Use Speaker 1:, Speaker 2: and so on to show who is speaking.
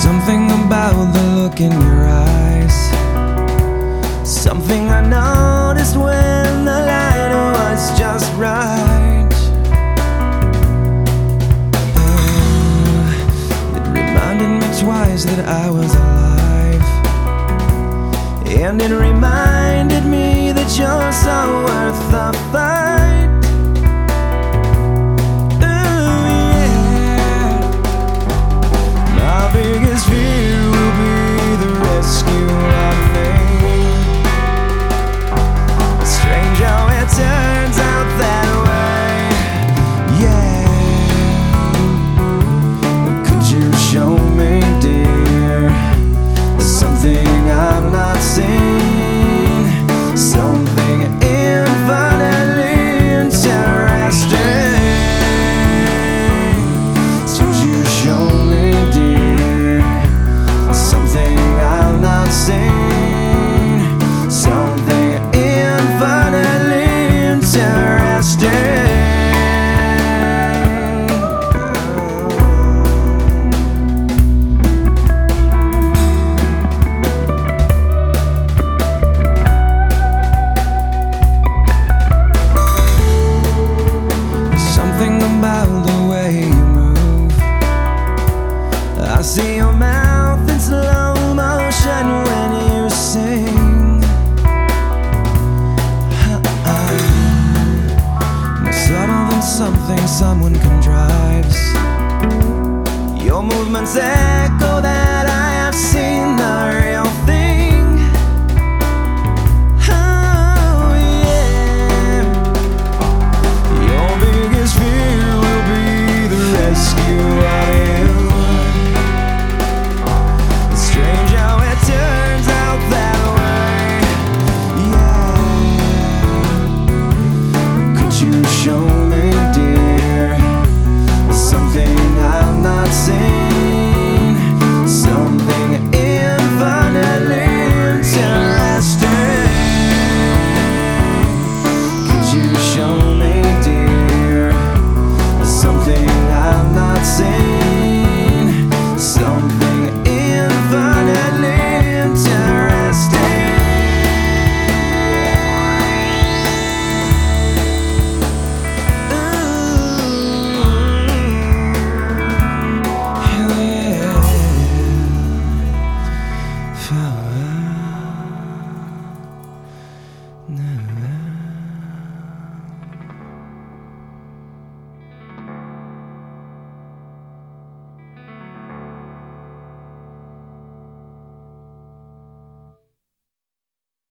Speaker 1: something about the look in your eyes, something I noticed when the light was just right. It reminded me twice that I was alive, and it reminded me that you're so worth the fight. Biggest fear will be the rescue of me. Strange how it turns out that way. Yeah. Could you show me, dear, something I've not seen, something infinitely interesting? Could you show me, dear, something I've not seen, something infinitely interesting? Something about the way you move. I see your mouth in slow motion when you sing. More subtle than something someone contrives. Your movements echo that I have seen the real thing. Oh yeah. Your biggest fear will be the rescue of you. Strange how it turns out that way. Yeah. Could you show me, dear, something I've not seen, something infinitely interesting? Could you show me, dear, something I've not seen, something infinitely interesting? Ooh, hell yeah.